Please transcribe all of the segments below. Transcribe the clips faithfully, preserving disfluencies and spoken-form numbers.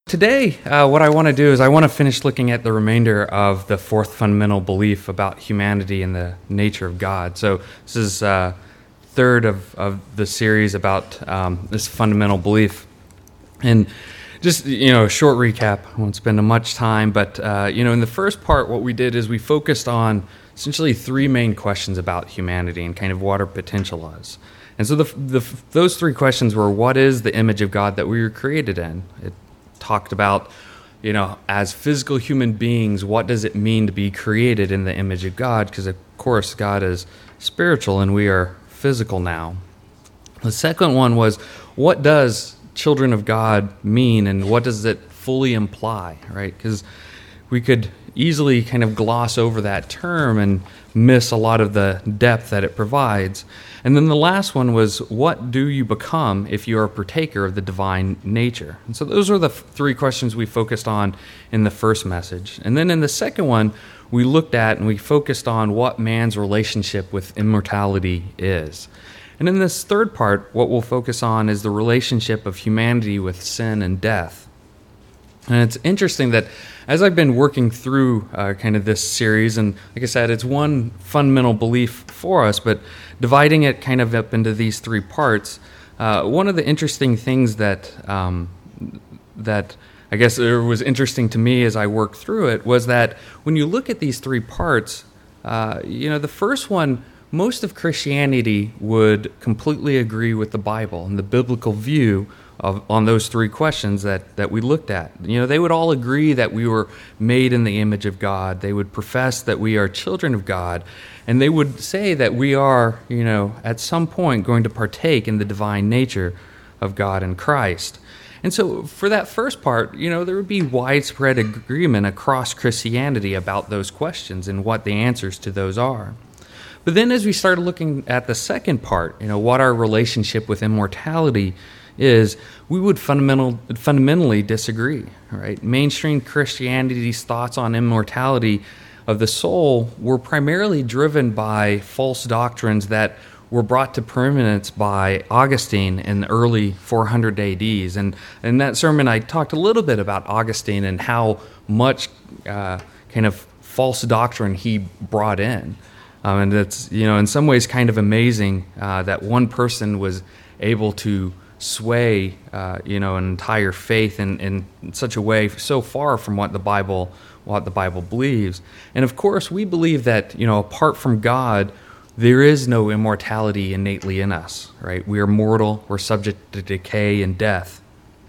Today, uh, what I want to do is I want to finish looking at the remainder of the fourth fundamental belief about humanity and the nature of God. So this is uh, third of, of the series about um, this fundamental belief. And just, you know, a short recap, I won't spend much time, but, uh, you know, in the first part, what we did is we focused on essentially three main questions about humanity and kind of what our potential is. And so the, the, those three questions were, what is the image of God that we were created in? It talked about, you know, as physical human beings, what does it mean to be created in the image of God? Because, of course, God is spiritual and we are physical now. The second one was, what does children of God mean and what does it fully imply, right? Because we could easily kind of gloss over that term and miss a lot of the depth that it provides. And then the last one was, what do you become if you are a partaker of the divine nature? And so those were the f- three questions we focused on in the first message. And then in the second one, we looked at and we focused on what man's relationship with immortality is. And in this third part, what we'll focus on is the relationship of humanity with sin and death. And it's interesting that as I've been working through uh, kind of this series, and like I said, it's one fundamental belief for us, but dividing it kind of up into these three parts, uh, one of the interesting things that um, that I guess it was interesting to me as I worked through it was that when you look at these three parts, uh, you know, the first one, most of Christianity would completely agree with the Bible and the biblical view of, on those three questions that, that we looked at. You know, they would all agree that we were made in the image of God. They would profess that we are children of God, and they would say that we are, you know, at some point going to partake in the divine nature of God and Christ. And so for that first part, you know, there would be widespread agreement across Christianity about those questions and what the answers to those are. But then as we started looking at the second part, you know, what our relationship with immortality is, we would fundamental, fundamentally disagree, right? Mainstream Christianity's thoughts on immortality of the soul were primarily driven by false doctrines that were brought to prominence by Augustine in the early four hundred A Ds. And in that sermon, I talked a little bit about Augustine and how much uh, kind of false doctrine he brought in. Um, and it's, you know, in some ways kind of amazing uh, that one person was able to sway, uh, you know, an entire faith in, in such a way so far from what the Bible, what the Bible believes. And of course, we believe that, you know, apart from God, there is no immortality innately in us, right? We are mortal, we're subject to decay and death.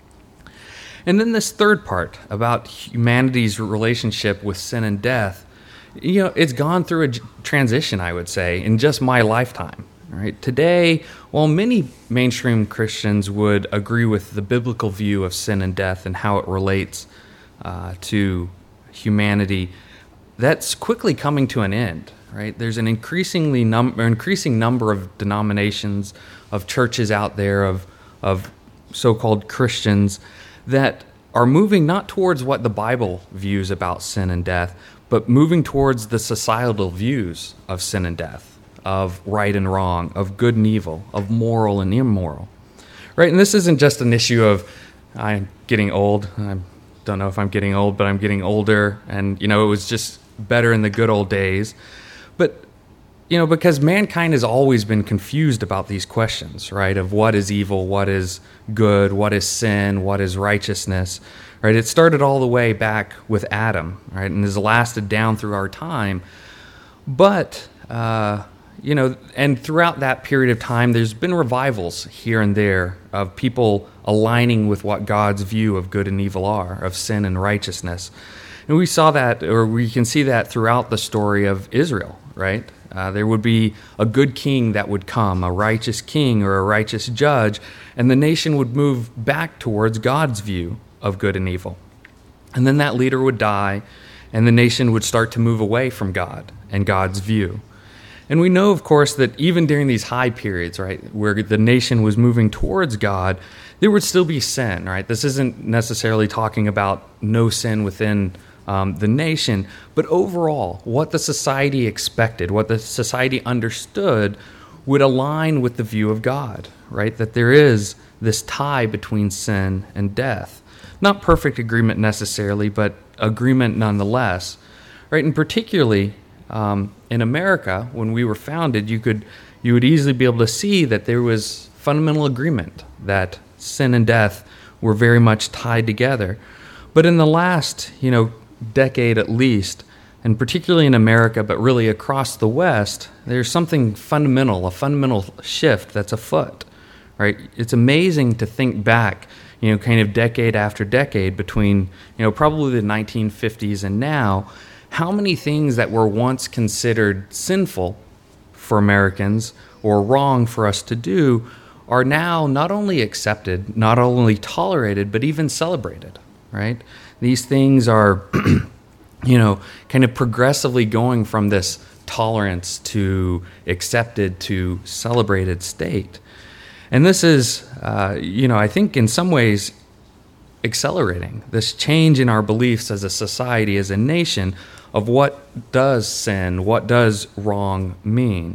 And then this third part about humanity's relationship with sin and death, you know, it's gone through a transition, I would say, in just my lifetime. Right? Today, while many mainstream Christians would agree with the biblical view of sin and death and how it relates uh, to humanity, that's quickly coming to an end. Right? There's an increasingly num- increasing number of denominations, of churches out there, of of so-called Christians that are moving not towards what the Bible views about sin and death, but moving towards the societal views of sin and death, of right and wrong, of good and evil, of moral and immoral, right? And this isn't just an issue of I'm getting old. I don't know if I'm getting old, but I'm getting older, and you know, it was just better in the good old days. But you know, because mankind has always been confused about these questions, right? Of what is evil, what is good, what is sin, what is righteousness, right? It started all the way back with Adam, right? And has lasted down through our time. But, uh, you know, and throughout that period of time, there's been revivals here and there of people aligning with what God's view of good and evil are, of sin and righteousness. And we saw that, or we can see that throughout the story of Israel, right? Uh, there would be a good king that would come, a righteous king or a righteous judge, and the nation would move back towards God's view of good and evil. And then that leader would die, and the nation would start to move away from God and God's view. And we know, of course, that even during these high periods, right, where the nation was moving towards God, there would still be sin, right? This isn't necessarily talking about no sin within Um, the nation, but overall, what the society expected, what the society understood, would align with the view of God, right? That there is this tie between sin and death. Not perfect agreement necessarily, but agreement nonetheless, right? And particularly um, in America, when we were founded, you could you would easily be able to see that there was fundamental agreement that sin and death were very much tied together. But in the last, you know, decade at least, and particularly in America, but really across the West, there's something fundamental, a fundamental shift that's afoot, right? It's amazing to think back, you know, kind of decade after decade between, you know, probably the nineteen fifties and now, how many things that were once considered sinful for Americans or wrong for us to do are now not only accepted, not only tolerated, but even celebrated, right? These things are, you know, kind of progressively going from this tolerance to accepted to celebrated state. And this is, uh, you know, I think in some ways accelerating this change in our beliefs as a society, as a nation, of what does sin, what does wrong mean,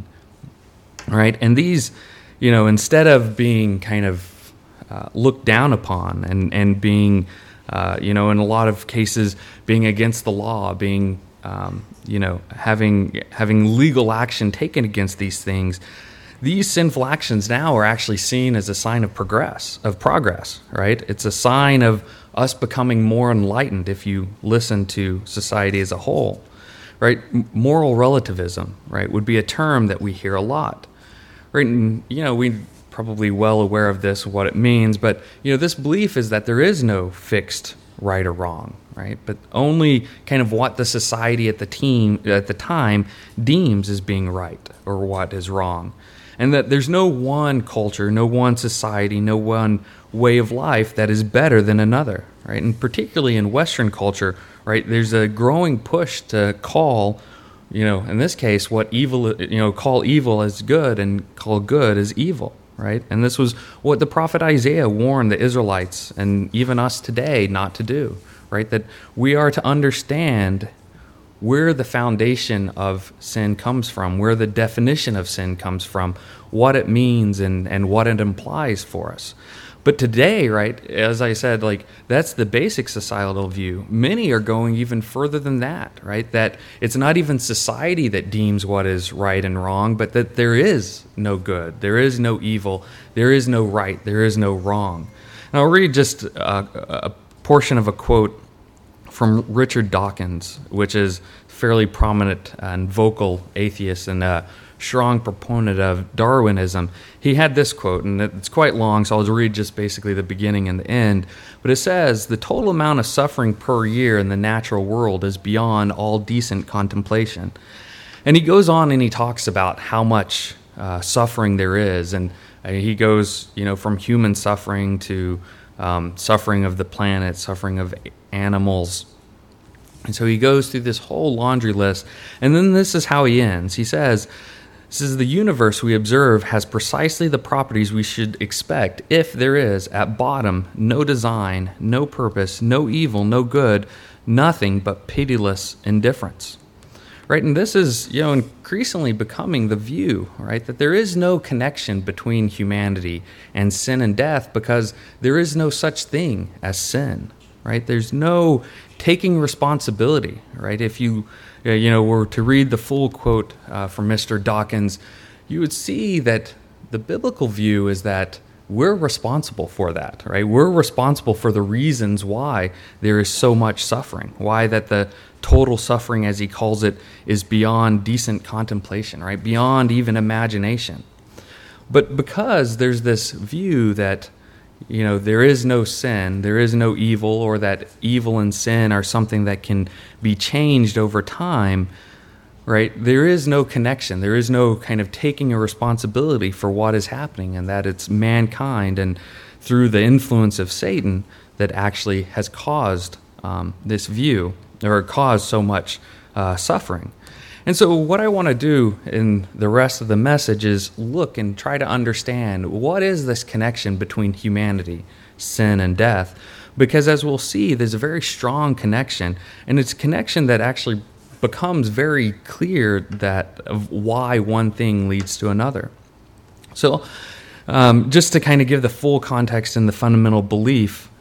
right? And these, you know, instead of being kind of uh, looked down upon and, and being, uh, you know, in a lot of cases, being against the law, being, um, you know, having having legal action taken against these things, these sinful actions now are actually seen as a sign of progress, of progress, right? It's a sign of us becoming more enlightened if you listen to society as a whole, right? Moral relativism, right, would be a term that we hear a lot. Right, and, you know, we're probably well aware of this, what it means, but, you know, this belief is that there is no fixed right or wrong, right? But only kind of what the society at the team at the time deems as being right or what is wrong. And that there's no one culture, no one society, no one way of life that is better than another, right? And particularly in Western culture, right, there's a growing push to call, you know, in this case, what evil, you know, call evil as good and call good as evil, right? And this was what the prophet Isaiah warned the Israelites and even us today not to do, right? That we are to understand where the foundation of sin comes from, where the definition of sin comes from, what it means and, and what it implies for us. But today, right, as I said, like that's the basic societal view. Many are going even further than that, right? That it's not even society that deems what is right and wrong, but that there is no good, there is no evil, there is no right, there is no wrong. And I'll read just a, a portion of a quote from Richard Dawkins, which is fairly prominent and vocal atheist and a strong proponent of Darwinism. He had this quote, and it's quite long, so I'll read just basically the beginning and the end. But it says, "The total amount of suffering per year in the natural world is beyond all decent contemplation." And he goes on and he talks about how much uh, suffering there is, and uh, he goes, you know, from human suffering to um, suffering of the planet, suffering of animals. And so he goes through this whole laundry list, and then this is how he ends. He says, This is the universe we observe has precisely the properties we should expect if there is, at bottom, no design, no purpose, no evil, no good, nothing but pitiless indifference. Right, and this is, you know, increasingly becoming the view, right, that there is no connection between humanity and sin and death because there is no such thing as sin, right? There's no taking responsibility, right? If you, you know, were to read the full quote uh, from Mister Dawkins, you would see that the biblical view is that we're responsible for that, right? We're responsible for the reasons why there is so much suffering, why that the total suffering, as he calls it, is beyond decent contemplation, right? Beyond even imagination. But because there's this view that, you know, there is no sin, there is no evil, or that evil and sin are something that can be changed over time, right? There is no connection. There is no kind of taking a responsibility for what is happening, and that it's mankind and through the influence of Satan that actually has caused um, this view, or caused so much uh, suffering. And so what I want to do in the rest of the message is look and try to understand what is this connection between humanity, sin, and death, because as we'll see, there's a very strong connection, and it's a connection that actually becomes very clear that of why one thing leads to another. So um, just to kind of give the full context and the fundamental belief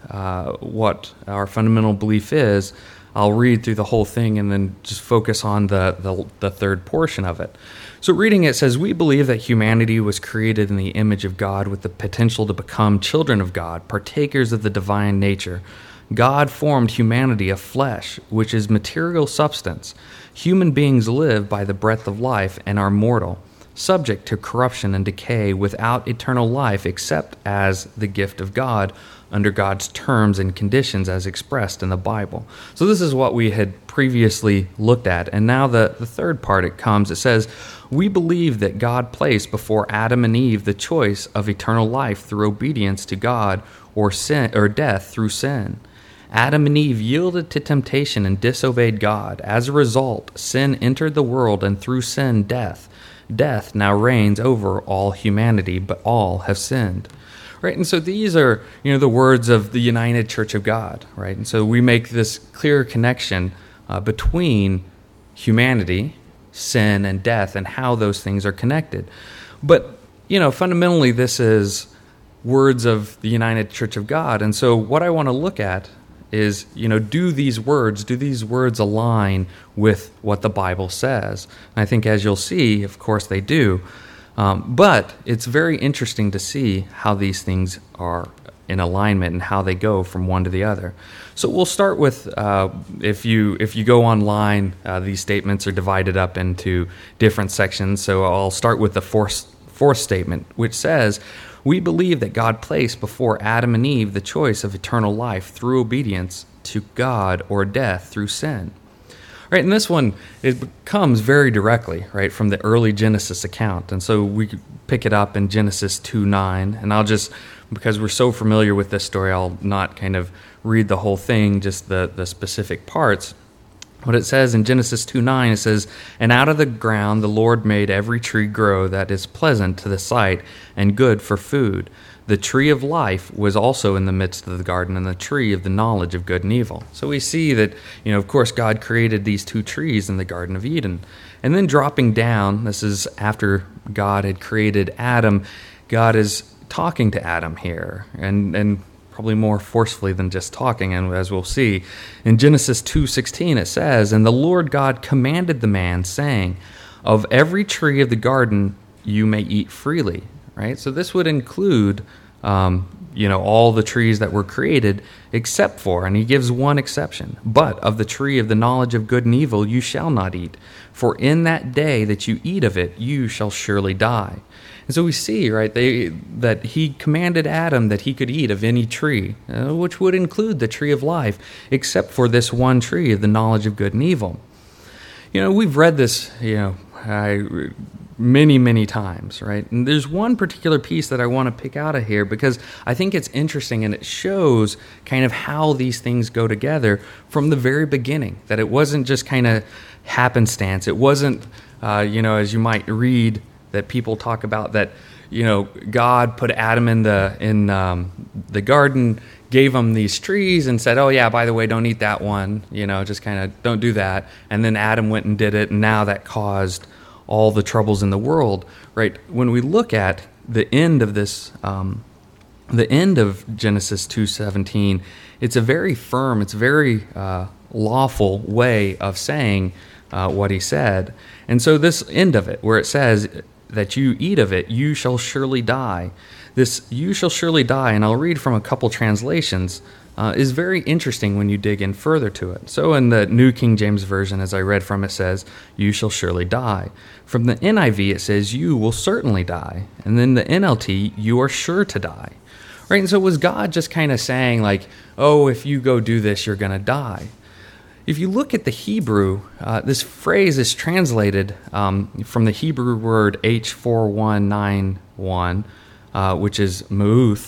uh, what our fundamental belief is, I'll read through the whole thing and then just focus on the, the, the third portion of it. So reading it says, we believe that humanity was created in the image of God with the potential to become children of God, partakers of the divine nature. God formed humanity of flesh, which is material substance. Human beings live by the breath of life and are mortal, subject to corruption and decay, without eternal life except as the gift of God, under God's terms and conditions as expressed in the Bible. So this is what we had previously looked at. And now the, the third part, it comes, it says, we believe that God placed before Adam and Eve the choice of eternal life through obedience to God or sin or death through sin. Adam and Eve yielded to temptation and disobeyed God. As a result, sin entered the world, and through sin, death. Death now reigns over all humanity, but all have sinned. Right, and so these are, you know, the words of the United Church of God, right? And so we make this clear connection uh, between humanity, sin, and death, and how those things are connected. But, you know, fundamentally, this is words of the United Church of God. And so what I want to look at is, you know, do these words, do these words align with what the Bible says? And I think, as you'll see, of course they do. Um, but it's very interesting to see how these things are in alignment and how they go from one to the other. So we'll start with, uh, if you if you go online, uh, these statements are divided up into different sections. So I'll start with the fourth, fourth statement, which says, we believe that God placed before Adam and Eve the choice of eternal life through obedience to God or death through sin. Right, and this one, it comes very directly, right, from the early Genesis account. And so we pick it up in Genesis two nine, and I'll just, because we're so familiar with this story, I'll not kind of read the whole thing, just the, the specific parts. What it says in Genesis two nine, it says, and out of the ground the Lord made every tree grow that is pleasant to the sight and good for food. The tree of life was also in the midst of the garden, and the tree of the knowledge of good and evil. So we see that, you know, of course, God created these two trees in the Garden of Eden. And then dropping down, this is after God had created Adam, God is talking to Adam here, and, and probably more forcefully than just talking, and as we'll see. In Genesis two sixteen it says, and the Lord God commanded the man, saying, of every tree of the garden you may eat freely. Right? So this would include, um, you know, all the trees that were created except for, and he gives one exception, but of the tree of the knowledge of good and evil you shall not eat, for in that day that you eat of it you shall surely die. And so we see, right, they, that he commanded Adam that he could eat of any tree, uh, which would include the tree of life, except for this one tree of the knowledge of good and evil. You know, we've read this, you know, I... many, many times, right? And there's one particular piece that I want to pick out of here because I think it's interesting and it shows kind of how these things go together from the very beginning, that it wasn't just kind of happenstance. It wasn't, uh, you know, as you might read that people talk about that, you know, God put Adam in the, in um, the garden, gave him these trees and said, oh yeah, by the way, don't eat that one, you know, just kind of don't do that. And then Adam went and did it, and now that caused all the troubles in the world, right? When we look at the end of this, um, the end of Genesis two seventeen, it's a very firm, it's a very uh, lawful way of saying uh, what he said. And so this end of it, where it says that you eat of it, you shall surely die. This you shall surely die, and I'll read from a couple translations, Uh, is very interesting when you dig in further to it. So in the New King James Version, as I read from, it says, you shall surely die. From the N I V, it says, you will certainly die. And then the N L T, you are sure to die. Right? And so was God just kind of saying like, oh, if you go do this, you're going to die? If you look at the Hebrew, uh, this phrase is translated um, from the Hebrew word H four one nine one, uh, which is ma'uth.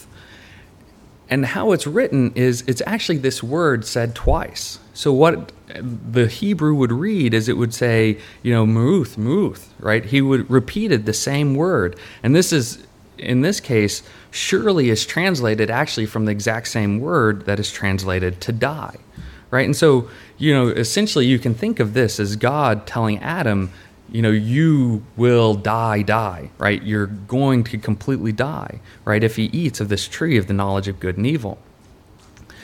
And how it's written is it's actually this word said twice. So what the Hebrew would read is it would say, you know, ma'uth, ma'uth, right? He would repeated the same word. And this is, in this case, surely is translated actually from the exact same word that is translated to die, right? And so, you know, essentially you can think of this as God telling Adam, you know, you will die, die, right? You're going to completely die, right, if he eats of this tree of the knowledge of good and evil.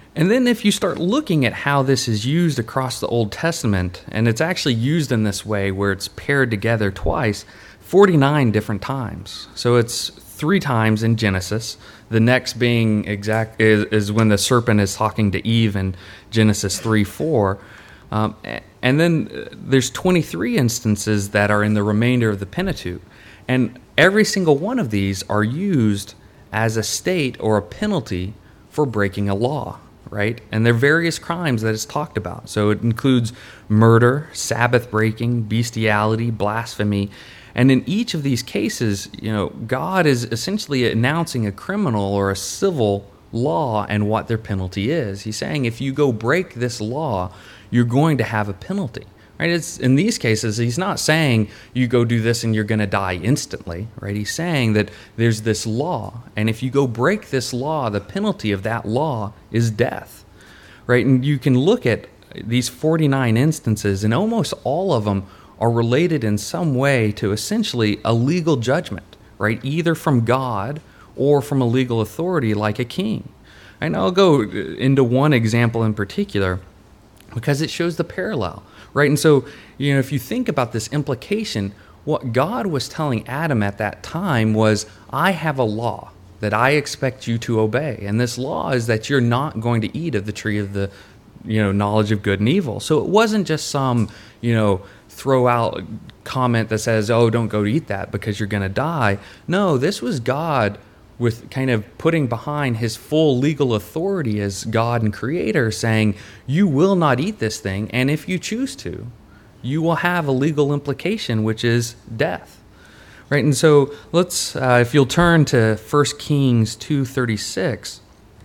And then if you start looking at how this is used across the Old Testament, and it's actually used in this way where it's paired together twice, forty-nine different times. So it's three times in Genesis. The next being exact is, is when the serpent is talking to Eve in Genesis three four. Um, and then there's twenty-three instances that are in the remainder of the Pentateuch. And every single one of these are used as a state or a penalty for breaking a law, right? And there are various crimes that it's talked about. So it includes murder, Sabbath breaking, bestiality, blasphemy. And in each of these cases, you know, God is essentially announcing a criminal or a civil law and what their penalty is. He's saying if you go break this law, you're going to have a penalty. Right? It's, in these cases, he's not saying you go do this and you're going to die instantly. Right? He's saying that there's this law, and if you go break this law, the penalty of that law is death. Right? And you can look at these forty-nine instances, and almost all of them are related in some way to essentially a legal judgment, right? Either from God or from a legal authority like a king. And I'll go into one example in particular because it shows the parallel. Right, and so, you know, if you think about this implication, what God was telling Adam at that time was, I have a law that I expect you to obey. And this law is that you're not going to eat of the tree of the, you know, knowledge of good and evil. So it wasn't just some, you know, throw out comment that says, oh, don't go eat that because you're going to die. No, this was God with kind of putting behind his full legal authority as God and creator, saying, you will not eat this thing, and if you choose to, you will have a legal implication, which is death. Right, and so let's, uh, if you'll turn to First Kings two thirty-six,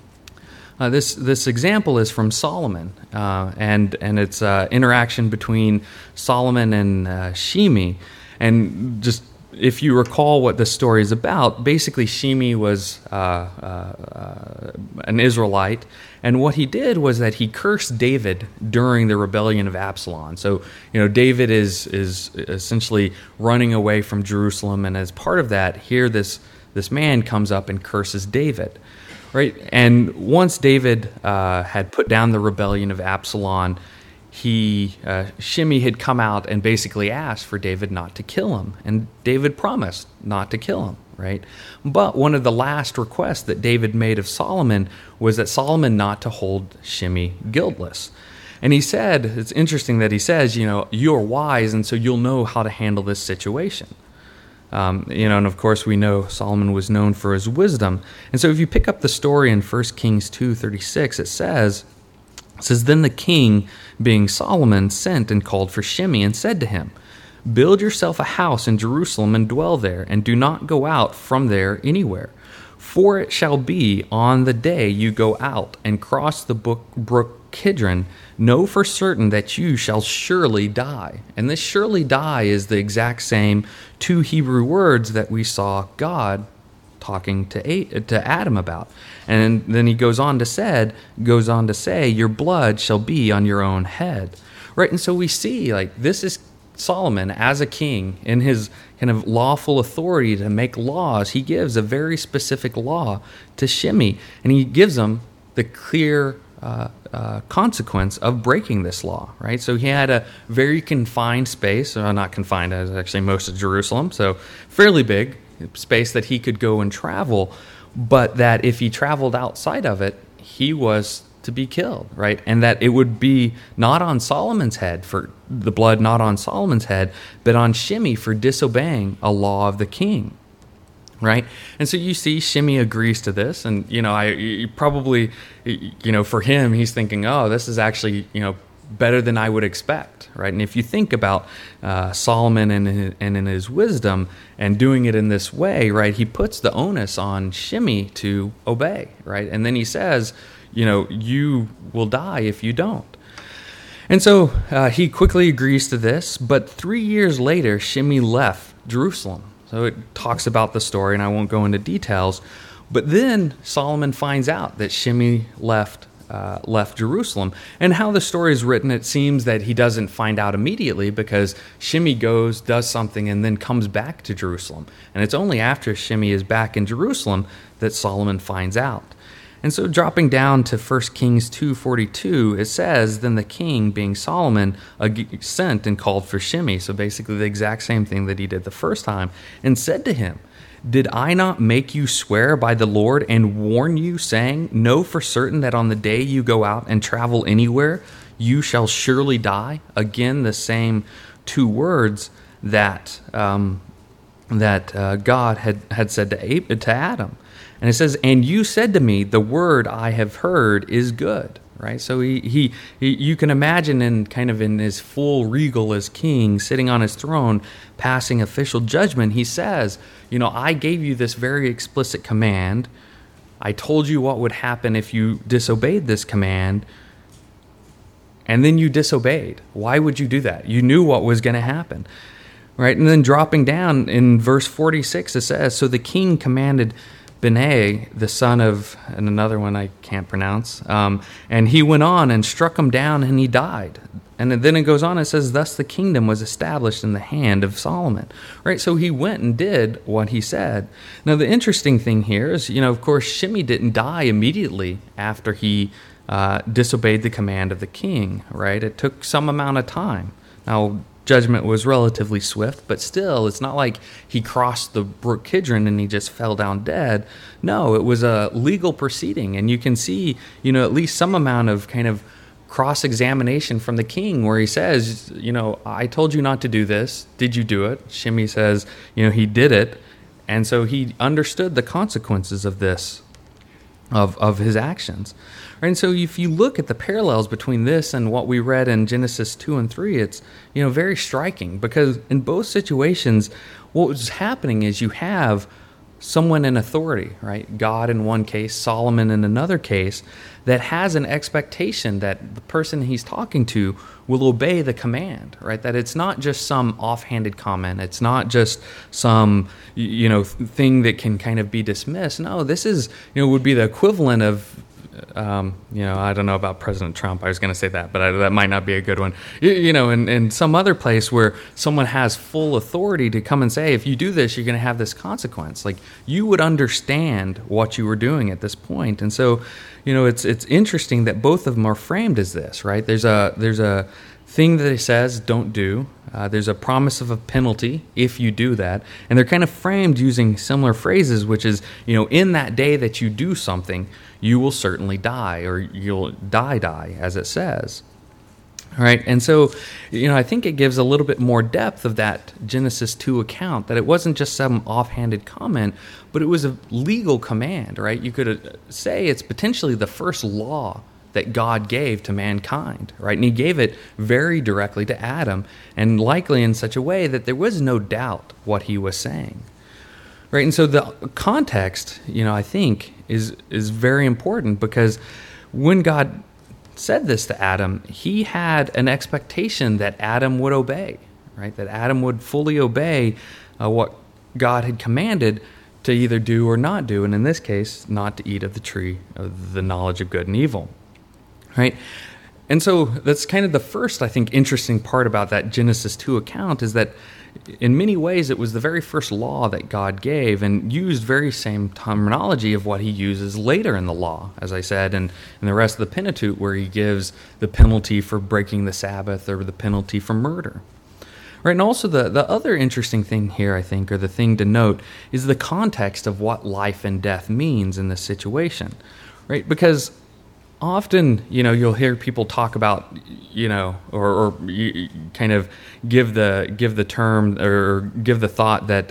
uh, this this example is from Solomon, uh, and, and it's uh, interaction between Solomon and uh, Shimi, and just if you recall what this story is about, basically Shimi was uh, uh, uh, an Israelite, and what he did was that he cursed David during the rebellion of Absalom. So, you know, David is is essentially running away from Jerusalem, and as part of that, here this this man comes up and curses David, right? And once David uh, had put down the rebellion of Absalom, he uh, Shimei had come out and basically asked for David not to kill him, and David promised not to kill him, right? But one of the last requests that David made of Solomon was that Solomon not to hold Shimei guiltless. And he said, it's interesting that he says, you know, you're wise, and so you'll know how to handle this situation. Um, you know, and of course we know Solomon was known for his wisdom. And so if you pick up the story in First Kings two thirty-six, it says, It says, then the king, being Solomon, sent and called for Shimei and said to him, build yourself a house in Jerusalem and dwell there, and do not go out from there anywhere. For it shall be on the day you go out and cross the brook Kidron, know for certain that you shall surely die. And this surely die is the exact same two Hebrew words that we saw God talking to to Adam about. And then he goes on to said goes on to say, your blood shall be on your own head. Right? And so we see, like, this is Solomon as a king in his kind of lawful authority to make laws. He gives a very specific law to Shimei, and he gives him the clear uh, uh, consequence of breaking this law, right? So he had a very confined space, uh, not confined, it was actually most of Jerusalem, so fairly big space that he could go and travel, but that if he traveled outside of it, he was to be killed, right? And that it would be not on Solomon's head, for the blood not on Solomon's head, but on Shimei for disobeying a law of the king, right? And so you see Shimei agrees to this, and, you know, I you probably, you know, for him, he's thinking, oh, this is actually, you know, better than I would expect, right? And if you think about uh, Solomon and, and in his wisdom and doing it in this way, right, he puts the onus on Shimei to obey, right? And then he says, you know, you will die if you don't. And so uh, he quickly agrees to this, but three years later, Shimei left Jerusalem. So it talks about the story, and I won't go into details, but then Solomon finds out that Shimei left Uh, left Jerusalem. And how the story is written, it seems that he doesn't find out immediately, because Shimei goes, does something, and then comes back to Jerusalem. And it's only after Shimei is back in Jerusalem that Solomon finds out. And so dropping down to First Kings two forty-two, it says, then the king, being Solomon, sent and called for Shimei, so basically the exact same thing that he did the first time, and said to him, did I not make you swear by the Lord and warn you, saying, know for certain that on the day you go out and travel anywhere, you shall surely die? Again, the same two words that um, that uh, God had, had said to, Ab- to Adam. And it says, and you said to me, the word I have heard is good. Right, so he, he, he, you can imagine in kind of in his full regal as king, sitting on his throne, passing official judgment. He says, you know, I gave you this very explicit command. I told you what would happen if you disobeyed this command, and then you disobeyed. Why would you do that? You knew what was going to happen, right? And then dropping down in verse forty-six, it says, so the king commanded Benai, the son of, and another one I can't pronounce, um, and he went on and struck him down, and he died. And then it goes on, it says, thus the kingdom was established in the hand of Solomon. Right, so he went and did what he said. Now, the interesting thing here is, you know, of course, Shimei didn't die immediately after he uh, disobeyed the command of the king, right? It took some amount of time. Now, judgment was relatively swift, but still, it's not like he crossed the Brook Kidron and he just fell down dead. No, it was a legal proceeding, and you can see, you know, at least some amount of kind of cross-examination from the king where he says, you know, I told you not to do this. Did you do it? Shimei says, you know, he did it, and so he understood the consequences of this, of of his actions. And so if you look at the parallels between this and what we read in Genesis two and three, it's, you know, very striking, because in both situations, what was happening is you have someone in authority, right? God in one case, Solomon in another case, that has an expectation that the person he's talking to will obey the command, right? That it's not just some offhanded comment. It's not just some, you know, thing that can kind of be dismissed. No, this is, you know, would be the equivalent of, Um, you know, I don't know about President Trump. I was going to say that, but I, that might not be a good one. You, you know, in, in some other place where someone has full authority to come and say, if you do this, you're going to have this consequence. Like, you would understand what you were doing at this point. And so, you know, it's it's interesting that both of them are framed as this, right? There's a there's a thing that he says don't do. Uh, there's a promise of a penalty if you do that. And they're kind of framed using similar phrases, which is, you know, in that day that you do something, you will certainly die, or you'll die, die, as it says. All right, and so, you know, I think it gives a little bit more depth of that Genesis two account, that it wasn't just some offhanded comment, but it was a legal command, right? You could say it's potentially the first law that God gave to mankind, right? And he gave it very directly to Adam, and likely in such a way that there was no doubt what he was saying. Right, and so the context, you know, I think is is very important, because when God said this to Adam, he had an expectation that Adam would obey, right? That Adam would fully obey uh, what God had commanded to either do or not do, and in this case, not to eat of the tree of the knowledge of good and evil, right? And so that's kind of the first, I think, interesting part about that Genesis two account, is that in many ways it was the very first law that God gave, and used very same terminology of what he uses later in the law, as I said, and in the rest of the Pentateuch, where he gives the penalty for breaking the Sabbath, or the penalty for murder. Right, and also the, the other interesting thing here, I think, or the thing to note, is the context of what life and death means in this situation, right? Because often, you know, you'll hear people talk about, you know, or, or you kind of give the give the term or give the thought that,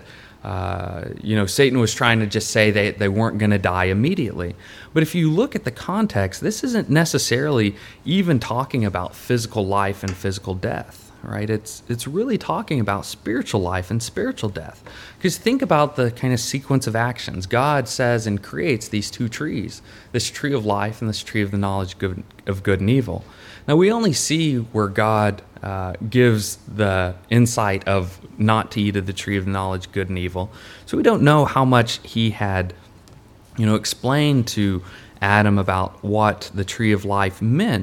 uh, you know, Satan was trying to just say they, they weren't going to die immediately. But if you look at the context, this isn't necessarily even talking about physical life and physical death. Right, it's it's really talking about spiritual life and spiritual death. Because think about the kind of sequence of actions. God says and creates these two trees, this tree of life and this tree of the knowledge of good and evil. Now, we only see where God uh, gives the insight of not to eat of the tree of the knowledge of good and evil. So we don't know how much he had, you know, explained to Adam about what the tree of life meant.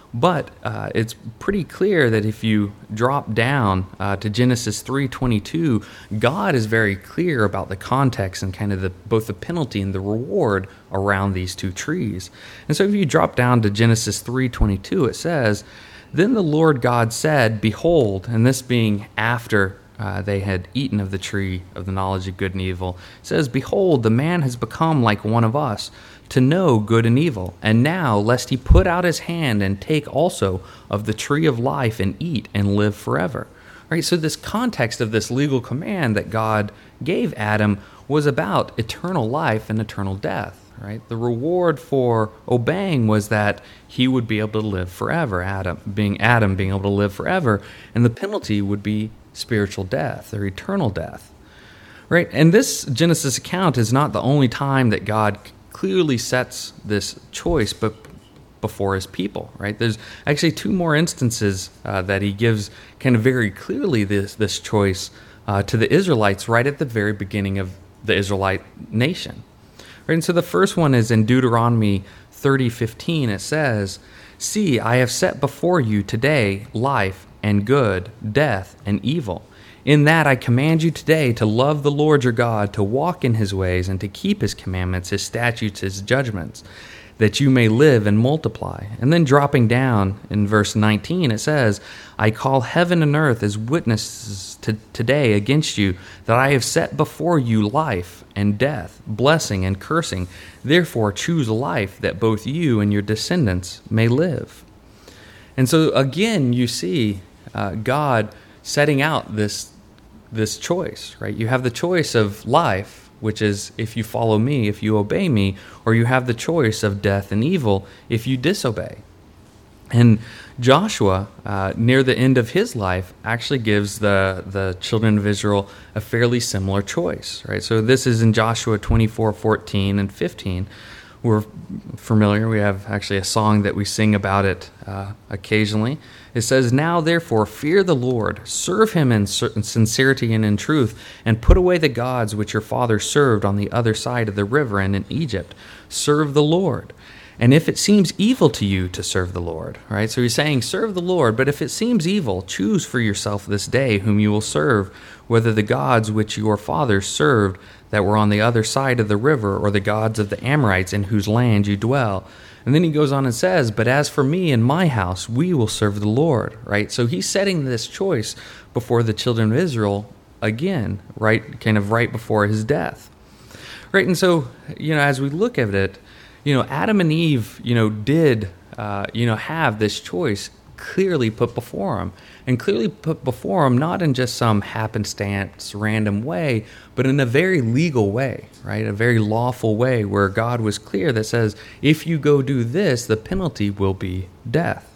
But uh, it's pretty clear that if you drop down uh, to Genesis three twenty-two, God is very clear about the context and kind of the both the penalty and the reward around these two trees. And so if you drop down to Genesis three twenty-two, it says, "Then the Lord God said, Behold," and this being after uh, they had eaten of the tree of the knowledge of good and evil, it says, "Behold, the man has become like one of us, to know good and evil. And now, lest he put out his hand and take also of the tree of life and eat and live forever." All right, so this context of this legal command that God gave Adam was about eternal life and eternal death. Right? The reward for obeying was that he would be able to live forever, Adam being Adam being able to live forever, and the penalty would be spiritual death or eternal death. Right? And this Genesis account is not the only time that God clearly sets this choice but before his people, right? There's actually two more instances uh, that he gives kind of very clearly this this choice uh, to the Israelites right at the very beginning of the Israelite nation. Right? And so the first one is in Deuteronomy thirty fifteen. It says, "See, I have set before you today life and good, death and evil. In that I command you today to love the Lord your God, to walk in his ways, and to keep his commandments, his statutes, his judgments, that you may live and multiply." And then dropping down in verse nineteen, it says, "I call heaven and earth as witnesses to today against you, that I have set before you life and death, blessing and cursing. Therefore choose life, that both you and your descendants may live." And so again, you see uh, God setting out this this choice, right? You have the choice of life, which is if you follow me, if you obey me, or you have the choice of death and evil if you disobey. And Joshua, uh, near the end of his life, actually gives the, the children of Israel a fairly similar choice, right? So this is in Joshua twenty-four, fourteen and fifteen. We're familiar. We have actually a song that we sing about it uh, occasionally. It says, "Now therefore fear the Lord, serve him in sincerity and in truth, and put away the gods which your fathers served on the other side of the river and in Egypt. Serve the Lord. And if it seems evil to you to serve the Lord," right? So he's saying, serve the Lord, but if it seems evil, choose for yourself this day whom you will serve, whether the gods which your fathers served that were on the other side of the river, or the gods of the Amorites in whose land you dwell. And then he goes on and says, "But as for me and my house, we will serve the Lord," right? So he's setting this choice before the children of Israel again, right, kind of right before his death. Right, and so, you know, as we look at it, you know, Adam and Eve, you know, did, uh, you know, have this choice clearly put before them, and clearly put before them not in just some happenstance, random way, but in a very legal way, right? A very lawful way where God was clear that says, if you go do this, the penalty will be death.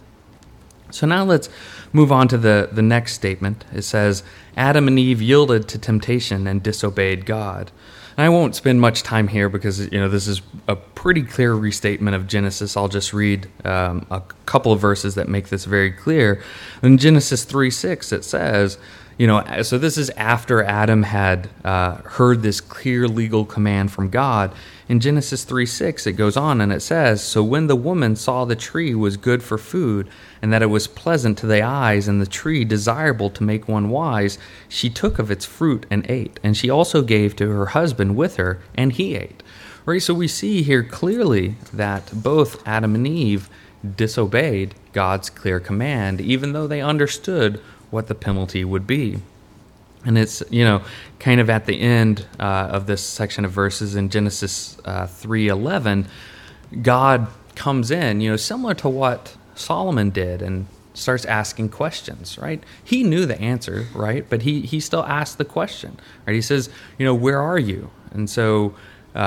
So now let's move on to the, the next statement. It says, Adam and Eve yielded to temptation and disobeyed God. And I won't spend much time here because, you know, this is a pretty clear restatement of Genesis. I'll just read um, a couple of verses that make this very clear. In Genesis three six, it says, you know, so this is after Adam had uh, heard this clear legal command from God. In Genesis three six, it goes on and it says, "So when the woman saw the tree was good for food, and that it was pleasant to the eyes, and the tree desirable to make one wise, she took of its fruit and ate. And she also gave to her husband with her, and he ate." Right, so we see here clearly that both Adam and Eve disobeyed God's clear command, even though they understood what the penalty would be. And it's, you know, kind of at the end uh, of this section of verses in Genesis uh, three eleven, God comes in, you know, similar to what Solomon did, and starts asking questions, right? He knew the answer, right? But he he still asked the question, right? He says, you know, "Where are you?" And so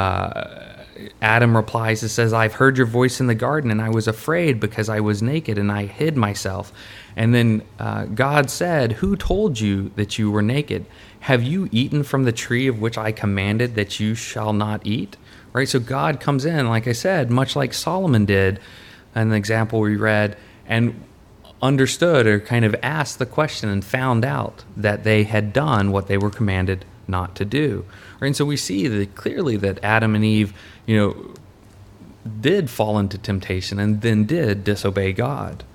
uh, Adam replies, it says, "I've heard your voice in the garden, and I was afraid because I was naked, and I hid myself." And then uh, God said, "Who told you that you were naked? Have you eaten from the tree of which I commanded that you shall not eat?" Right? So God comes in, like I said, much like Solomon did, an example we read, and understood or kind of asked the question and found out that they had done what they were commanded not to do. Right? And so we see that clearly that Adam and Eve, you know, did fall into temptation and then did disobey God.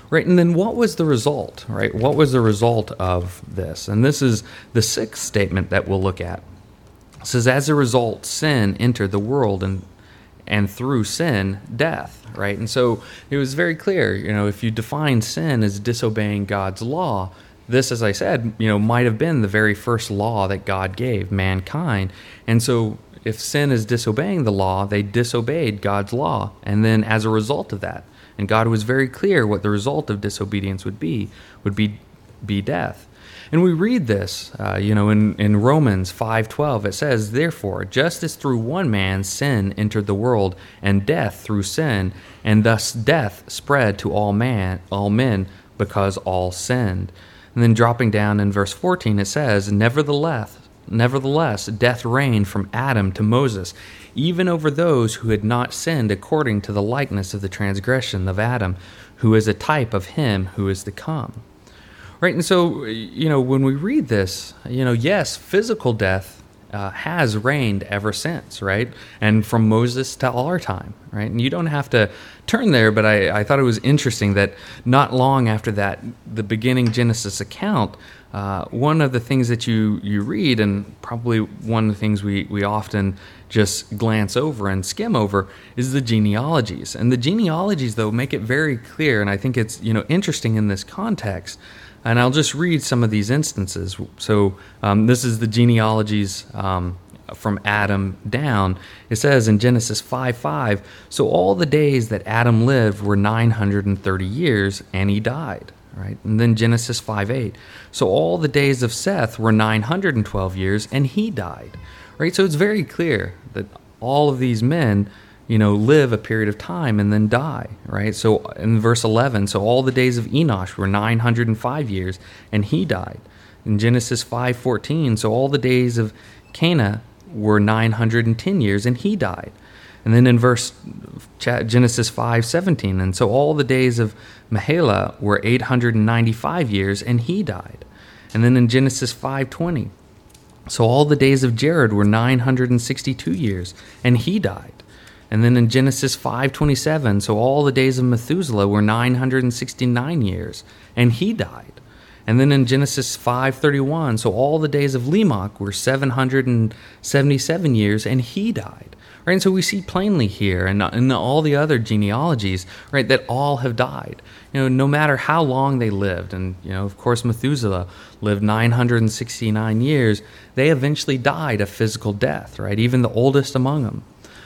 Right, and then what was the result, right? What was the result of this? And this is the sixth statement that we'll look at. It says, as a result, sin entered the world, and and through sin, death, right? And so it was very clear, you know, if you define sin as disobeying God's law, this, as I said, you know, might have been the very first law that God gave mankind. And so if sin is disobeying the law, they disobeyed God's law. And then as a result of that, and God was very clear what the result of disobedience would be, would be be death. And we read this, uh, you know, in, in Romans five twelve, it says, therefore, just as through one man sin entered the world, and death through sin, and thus death spread to all man, all men, because all sinned. And then dropping down in verse fourteen, it says, nevertheless, nevertheless, death reigned from Adam to Moses, even over those who had not sinned according to the likeness of the transgression of Adam, who is a type of him who is to come. Right, and so, you know, when we read this, you know, yes, physical death uh, has reigned ever since, right? And from Moses to our time, right? And you don't have to turn there, but I, I thought it was interesting that not long after that, the beginning Genesis account, uh, one of the things that you, you read, and probably one of the things we, we often just glance over and skim over, is the genealogies. And the genealogies, though, make it very clear, and I think it's, you know, interesting in this context. And I'll just read some of these instances. So um, this is the genealogies um, from Adam down. It says in Genesis five five, so all the days that Adam lived were nine hundred thirty years, and he died. Right? And then Genesis five eight, so all the days of Seth were nine hundred twelve years, and he died. Right? So it's very clear that all of these men, you know, live a period of time and then die, right? So in verse eleven, so all the days of Enosh were nine hundred five years, and he died. In Genesis five fourteen, so all the days of Cana were nine hundred ten years, and he died. And then in verse Genesis five seventeen, and so all the days of Mahalah were eight hundred ninety-five years, and he died. And then in Genesis five twenty, so all the days of Jared were nine hundred sixty-two years, and he died. And then in Genesis five twenty-seven, so all the days of Methuselah were nine hundred sixty-nine years, and he died. And then in Genesis five thirty-one, so all the days of Lamech were seven hundred seventy-seven years, and he died. Right? And so we see plainly here, and in all the other genealogies, right, that all have died. You know, no matter how long they lived, and you know, of course, Methuselah lived nine hundred sixty-nine years. They eventually died a physical death. Right? Even the oldest among them.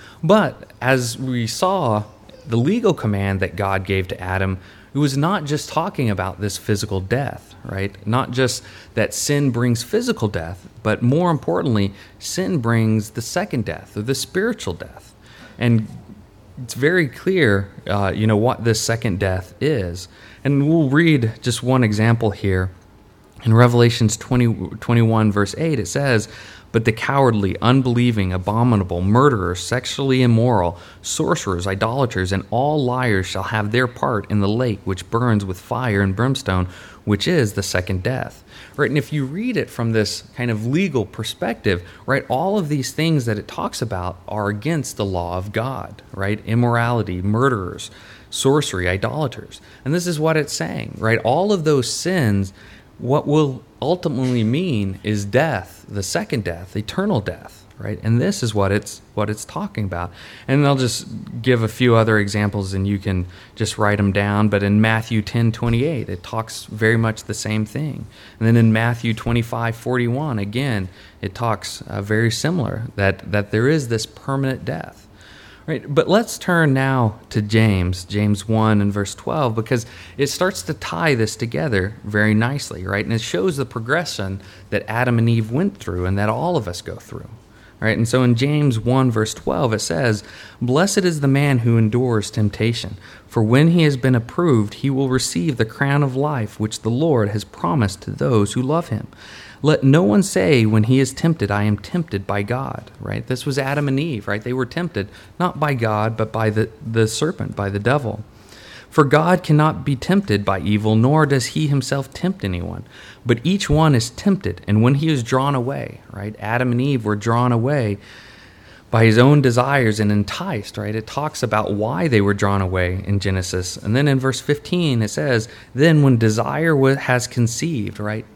But as we saw, the legal command that God gave to Adam, it was not just talking about this physical death, right? Not just that sin brings physical death, but more importantly, sin brings the second death, or the spiritual death. And it's very clear, uh, you know, what this second death is. And we'll read just one example here. In Revelations twenty, twenty-one, verse eight, it says, but the cowardly, unbelieving, abominable, murderers, sexually immoral, sorcerers, idolaters, and all liars shall have their part in the lake which burns with fire and brimstone, which is the second death. Right? And if you read it from this kind of legal perspective, right, all of these things that it talks about are against the law of God, right? Immorality, murderers, sorcery, idolaters. And this is what it's saying, right? All of those sins, what will ultimately mean is death, the second death, eternal death, right? And this is what it's what it's talking about. And I'll just give a few other examples, and you can just write them down. But in Matthew ten twenty-eight, it talks very much the same thing. And then in Matthew twenty-five forty-one, again, it talks uh, very similar, that that there is this permanent death. Right, but let's turn now to James, James one and verse twelve, because it starts to tie this together very nicely, right? And it shows the progression that Adam and Eve went through and that all of us go through, right? And so in James one verse twelve, it says, blessed is the man who endures temptation, for when he has been approved, he will receive the crown of life which the Lord has promised to those who love him. Let no one say when he is tempted, I am tempted by God, right? This was Adam and Eve, right? They were tempted, not by God, but by the, the serpent, by the devil. For God cannot be tempted by evil, nor does he himself tempt anyone. But each one is tempted, and when he is drawn away, right? Adam and Eve were drawn away by his own desires and enticed, right? It talks about why they were drawn away in Genesis. And then in verse fifteen, it says, then when desire wa- has conceived, right?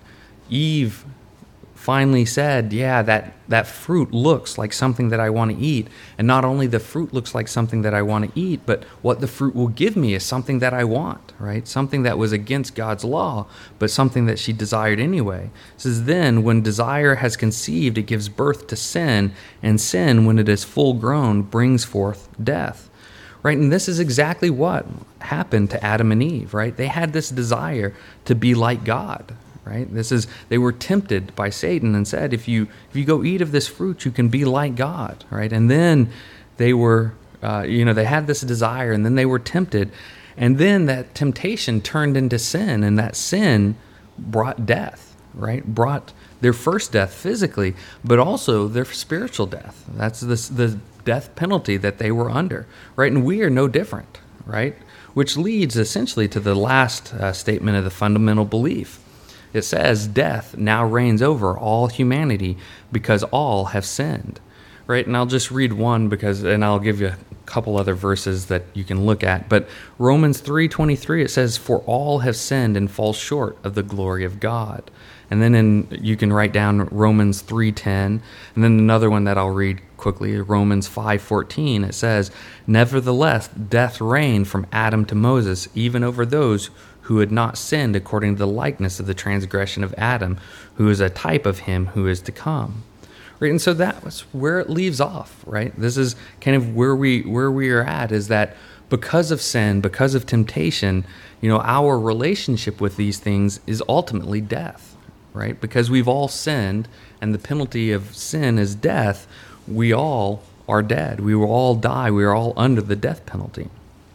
Eve finally said, yeah, that, that fruit looks like something that I want to eat. And not only the fruit looks like something that I want to eat, but what the fruit will give me is something that I want, right? Something that was against God's law, but something that she desired anyway. It says, then when desire has conceived, it gives birth to sin, and sin, when it is full grown, brings forth death. Right? And this is exactly what happened to Adam and Eve, right? They had this desire to be like God. Right? This is they were tempted by Satan and said, if you if you go eat of this fruit, you can be like God, right? And then they were, uh, you know, they had this desire, and then they were tempted, and then that temptation turned into sin, and that sin brought death, right? Brought their first death physically, but also their spiritual death. That's this the death penalty that they were under, right? And we are no different, right? Which leads essentially to the last uh, statement of the fundamental belief. It says, death now reigns over all humanity because all have sinned, right? And I'll just read one because, and I'll give you a couple other verses that you can look at. But Romans three twenty-three, it says, for all have sinned and fall short of the glory of God. And then in, you can write down Romans three ten, and then another one that I'll read quickly, Romans five fourteen, it says, nevertheless, death reigned from Adam to Moses, even over those who had not sinned according to the likeness of the transgression of Adam, who is a type of him who is to come. Right? And so that was where it leaves off, right? This is kind of where we where we are at, is that because of sin, because of temptation, you know, our relationship with these things is ultimately death, right? Because we've all sinned, and the penalty of sin is death. We all are dead. We will all die. We are all under the death penalty.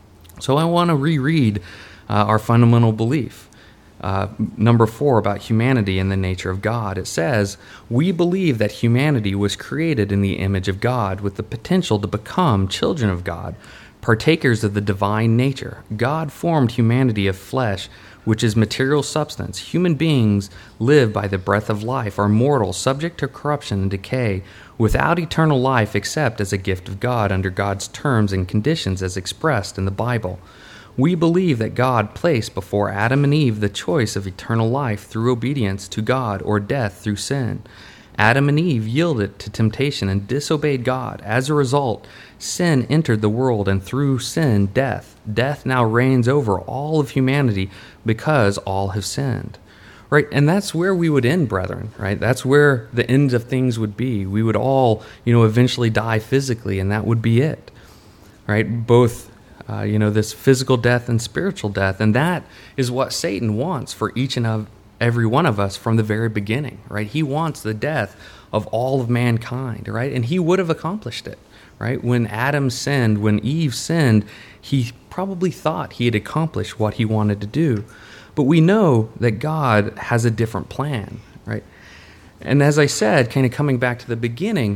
So I want to reread Uh, our fundamental belief. Uh, number four, about humanity and the nature of God. It says, we believe that humanity was created in the image of God with the potential to become children of God, partakers of the divine nature. God formed humanity of flesh, which is material substance. Human beings live by the breath of life, are mortal, subject to corruption and decay, without eternal life except as a gift of God under God's terms and conditions as expressed in the Bible. We believe that God placed before Adam and Eve the choice of eternal life through obedience to God or death through sin. Adam and Eve yielded to temptation and disobeyed God. As a result, sin entered the world, and through sin, death. Death now reigns over all of humanity because all have sinned. Right? And that's where we would end, brethren, right? That's where the end of things would be. We would all, you know, eventually die physically, and that would be it. Right? Both Uh, you know, this physical death and spiritual death. And that is what Satan wants for each and of every one of us from the very beginning, right? He wants the death of all of mankind, right? And he would have accomplished it, right? When Adam sinned, when Eve sinned, he probably thought he had accomplished what he wanted to do. But we know that God has a different plan, right? And as I said, kind of coming back to the beginning,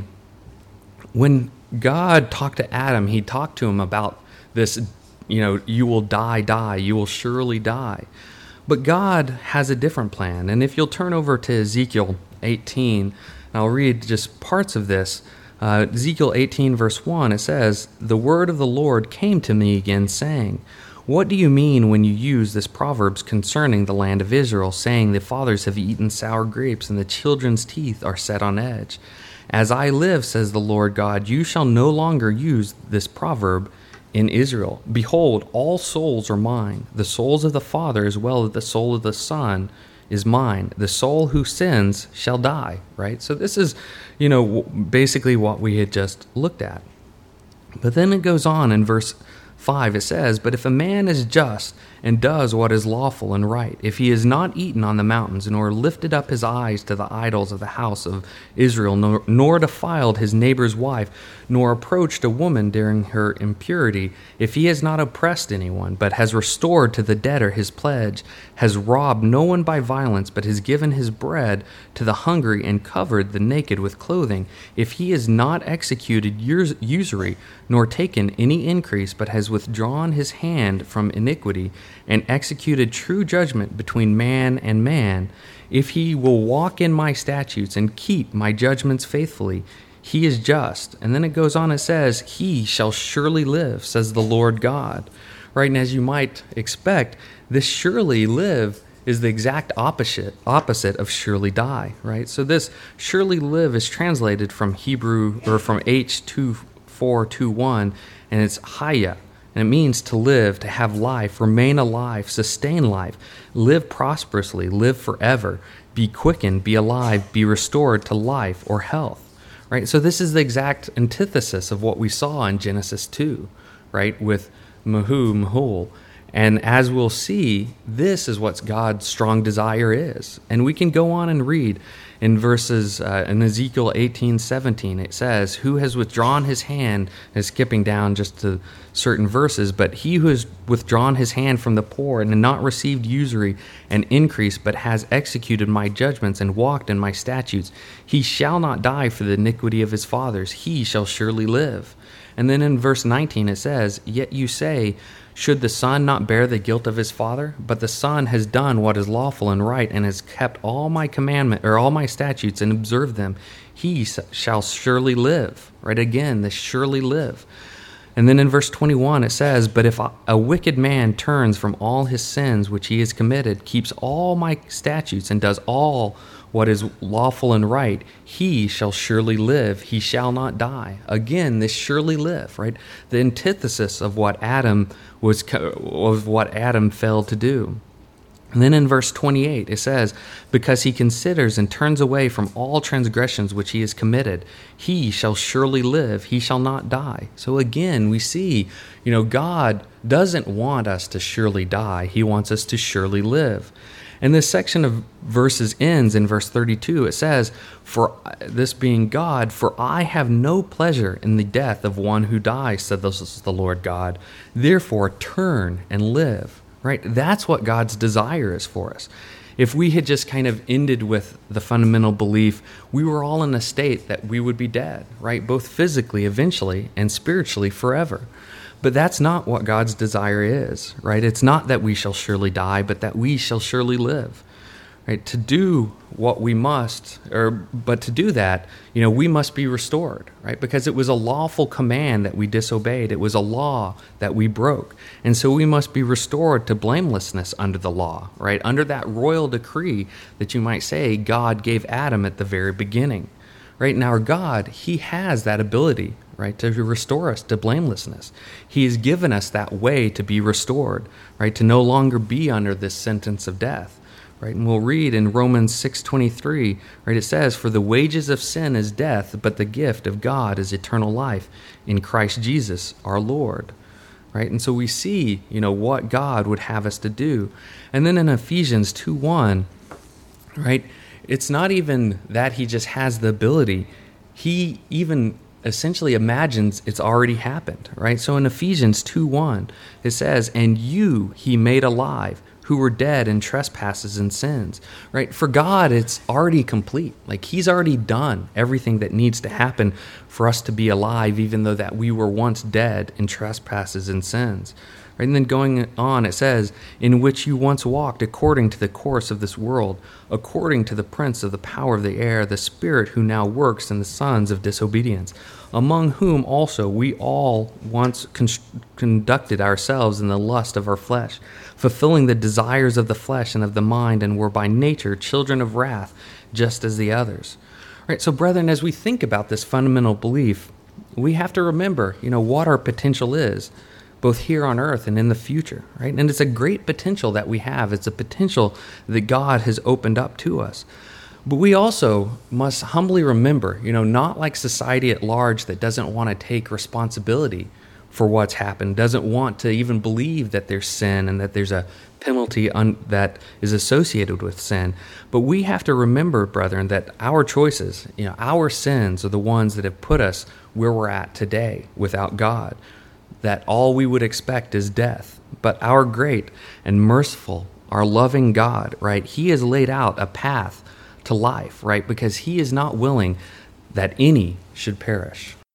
when God talked to Adam, he talked to him about this, you know, you will die, die, you will surely die. But God has a different plan. And if you'll turn over to Ezekiel eighteen, and I'll read just parts of this. Uh, Ezekiel eighteen, verse one, it says, the word of the Lord came to me again, saying, what do you mean when you use this proverbs concerning the land of Israel, saying the fathers have eaten sour grapes, and the children's teeth are set on edge? As I live, says the Lord God, you shall no longer use this proverb in Israel. Behold, all souls are mine. The souls of the Father as well as the soul of the Son is mine. The soul who sins shall die, right? So this is, you know, basically what we had just looked at. But then it goes on in verse five, it says, but if a man is just and does what is lawful and right, if he has not eaten on the mountains, nor lifted up his eyes to the idols of the house of Israel, nor, nor defiled his neighbor's wife, nor approached a woman during her impurity, if he has not oppressed anyone, but has restored to the debtor his pledge, has robbed no one by violence, but has given his bread to the hungry and covered the naked with clothing, if he has not executed usury, nor taken any increase, but has withdrawn his hand from iniquity, and executed true judgment between man and man, if he will walk in my statutes and keep my judgments faithfully, He is just. And then it goes on, it says, he shall surely live, says the Lord God. Right? And as you might expect, this surely live is the exact opposite opposite of surely die, right? So this surely live is translated from Hebrew, or from H two four two one, and it's haya. And it means to live, to have life, remain alive, sustain life, live prosperously, live forever, be quickened, be alive, be restored to life or health, right? So this is the exact antithesis of what we saw in Genesis two, right, with Mahu, Mahul. And as we'll see, this is what God's strong desire is. And we can go on and read in verses, uh, in Ezekiel eighteen seventeen, it says, who has withdrawn his hand, is skipping down just to certain verses, but he who has withdrawn his hand from the poor and not received usury and increase, but has executed my judgments and walked in my statutes, he shall not die for the iniquity of his fathers, he shall surely live. And then in verse nineteen it says, yet you say, should the son not bear the guilt of his father? But the son has done what is lawful and right, and has kept all my commandment or all my statutes and observed them. He shall surely live. Right again, this surely live. And then in verse twenty-one it says, but if a wicked man turns from all his sins which he has committed, keeps all my statutes, and does all what is lawful and right, he shall surely live, he shall not die. Again, this surely live, right? The antithesis of what Adam was, of what Adam failed to do. And then in verse twenty-eight, it says, because he considers and turns away from all transgressions which he has committed, he shall surely live, he shall not die. So again, we see, you know, God doesn't want us to surely die. He wants us to surely live. And this section of verses ends in verse thirty-two. It says, for this being God, for I have no pleasure in the death of one who dies, said this is the Lord God. Therefore, turn and live. Right? That's what God's desire is for us. If we had just kind of ended with the fundamental belief, we were all in a state that we would be dead, right? Both physically, eventually, and spiritually forever. But that's not what God's desire is, right? It's not that we shall surely die, but that we shall surely live, right? To do what we must, or but to do that, you know, we must be restored, right? Because it was a lawful command that we disobeyed. It was a law that we broke. And so we must be restored to blamelessness under the law, right? Under that royal decree that you might say God gave Adam at the very beginning, right? And our God, he has that ability, right, to restore us to blamelessness. He has given us that way to be restored, right, to no longer be under this sentence of death, right? And we'll read in Romans six twenty-three, right, it says, for the wages of sin is death, but the gift of God is eternal life in Christ Jesus our Lord, right? And so we see, you know, what God would have us to do. And then in Ephesians two one, right, it's not even that he just has the ability. He even essentially imagines it's already happened, right? So in Ephesians two one, it says, and you he made alive, who were dead in trespasses and sins, right? For God, it's already complete. Like he's already done everything that needs to happen for us to be alive, even though that we were once dead in trespasses and sins. Right? And then going on, it says, in which you once walked according to the course of this world, according to the prince of the power of the air, the spirit who now works in the sons of disobedience, among whom also we all once con- conducted ourselves in the lust of our flesh, fulfilling the desires of the flesh and of the mind, and were by nature children of wrath, just as the others. Right? So, brethren, as we think about this fundamental belief, we have to remember, you know, what our potential is, both here on earth and in the future, right? And it's a great potential that we have. It's a potential that God has opened up to us. But we also must humbly remember, you know, not like society at large that doesn't want to take responsibility for what's happened, doesn't want to even believe that there's sin and that there's a penalty un- that is associated with sin. But we have to remember, brethren, that our choices, you know, our sins are the ones that have put us where we're at today without God. That all we would expect is death. But our great and merciful, our loving God, right, he has laid out a path to life, right, because he is not willing that any should perish.